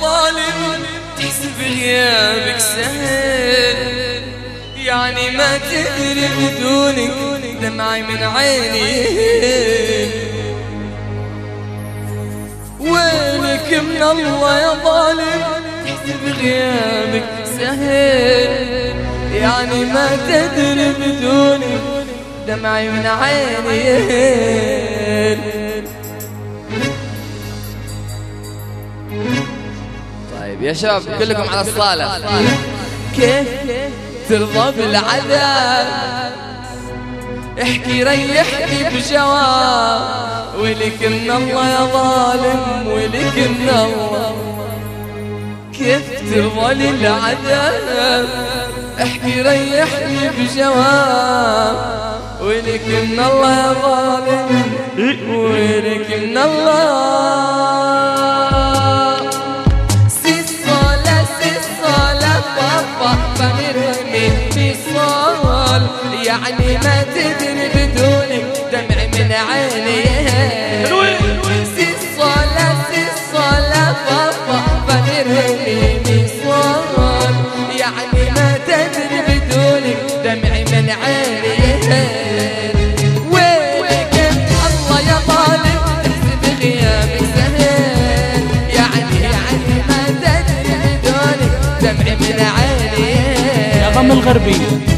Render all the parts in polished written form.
ظالم تحسب غيابك سهل، يعني ما تدري بدونك دمعي من عيني. ويلك من الله يا ظالم تحسب غيابك سهل، يعني ما تدري بدونك دمعي من عيني. طيب يا شباب كلكم على الصالة، كيف ترضى بالعذاب؟ احكي ريحني بجواب. ولك من الله يا ظالم ولك من الله، كيف ترضى للعذاب؟ احكي ريحني بجواب. ولك من الله يا ظالم ولك من الله. يعني ما تدري بدونك دمع من عيني. سيصالة بابا فنرمي مصال، يعني ما تدري بدونك دمع من عيني. ويلك الله يا ظالم تحسب غيابك سهل، يعني ما تدري بدونك دمع من عيني. يا ضم الغربية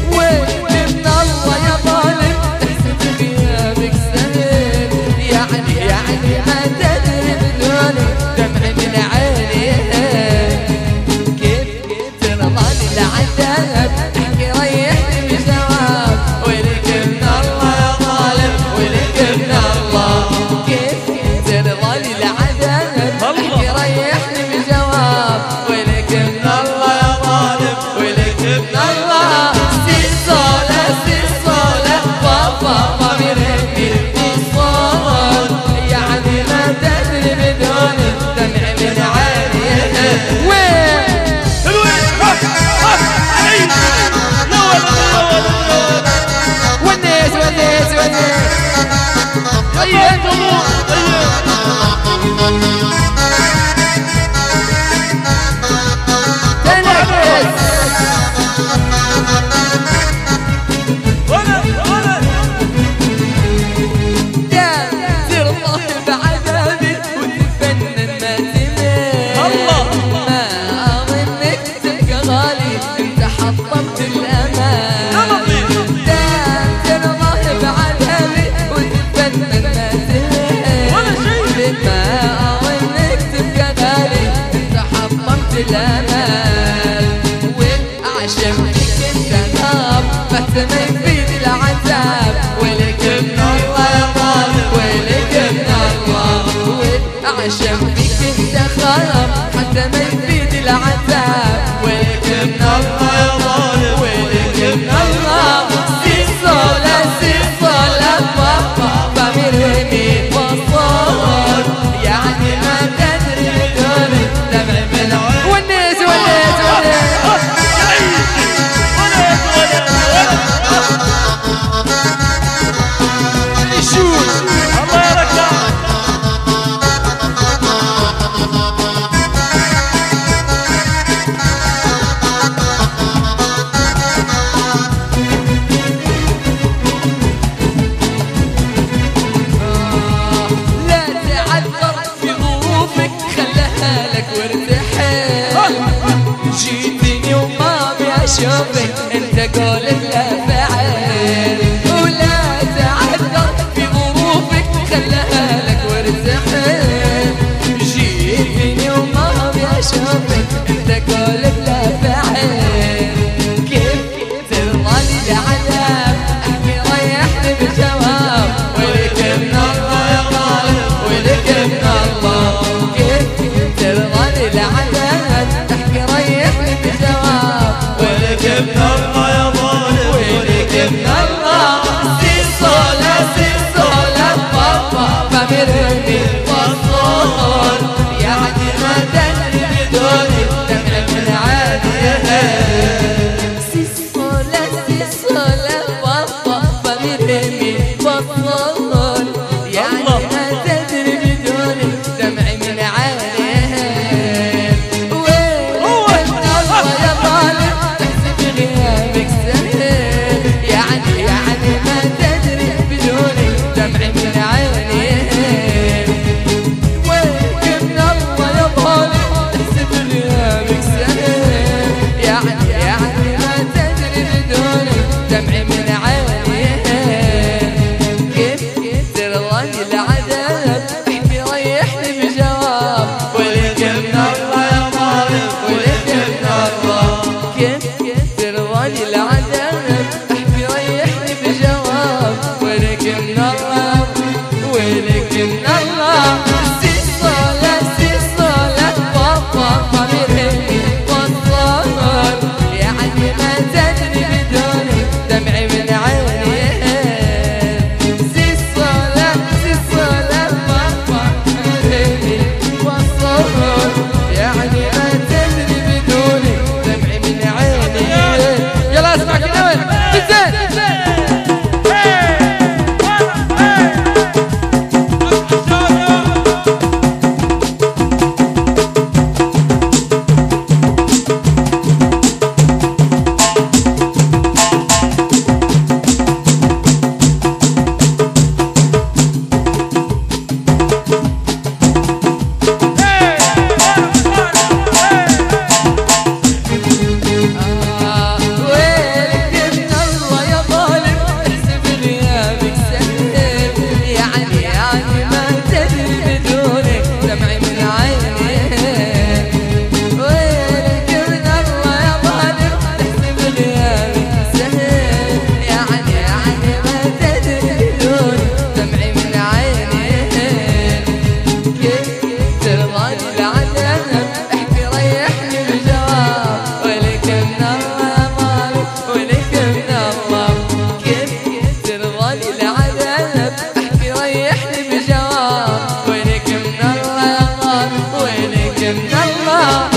الأمل. وعشان فيك انت نار بس ما يفيد العذاب. ولك من الله يا ظالم ولك من الله. وعشان فيك انت خرب حتى ما يفيد العذاب. ولك من الله يا ظالم ولك من الله. سيصالة بابا مرمي بصار، يعني ما تدري بدون دمع من جيتني وما بشوفك انت قول لا فعل. ولا تعذر في ظروفك خلها لك وارتحل. جيتني وما بشوفك انت قول لا فعل. كيف ترضى للعذاب احكي ريحني بالجواب. ولك من الله يا ظالم ولك من الله. كيف ترضى للعذاب احكي ريحني بالجواب. ولك من الله يا ظالم ولك من الله. سيصالة بابا فمرمي بصار، يعني ما تدري بدوني دمع من عيني. سيصالة بابا فمرمي بصار، يعني ما تدري بدوني دمع من عيني. الله